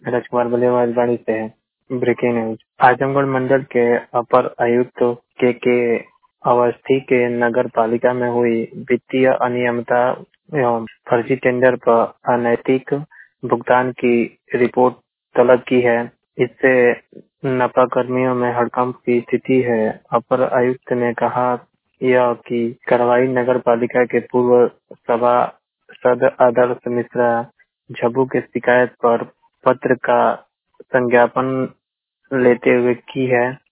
राजकुमार बल्लेबाजवाड़ी से है। Breaking news. Azamgarh मंडल के अपर आयुक्त के अवस्थी के नगर पालिका में हुई वित्तीय अनियमितता एवं फर्जी टेंडर पर अनैतिक भुगतान की रिपोर्ट तलब की है। इससे नपा कर्मियों में हड़कंप की स्थिति है। अपर आयुक्त ने कहा यह कि कार्रवाई नगर पालिका के पूर्व सभासद आदर्श मिश्रा झब्बू के शिकायत पर पत्र का संज्ञापन लेते हुए की है।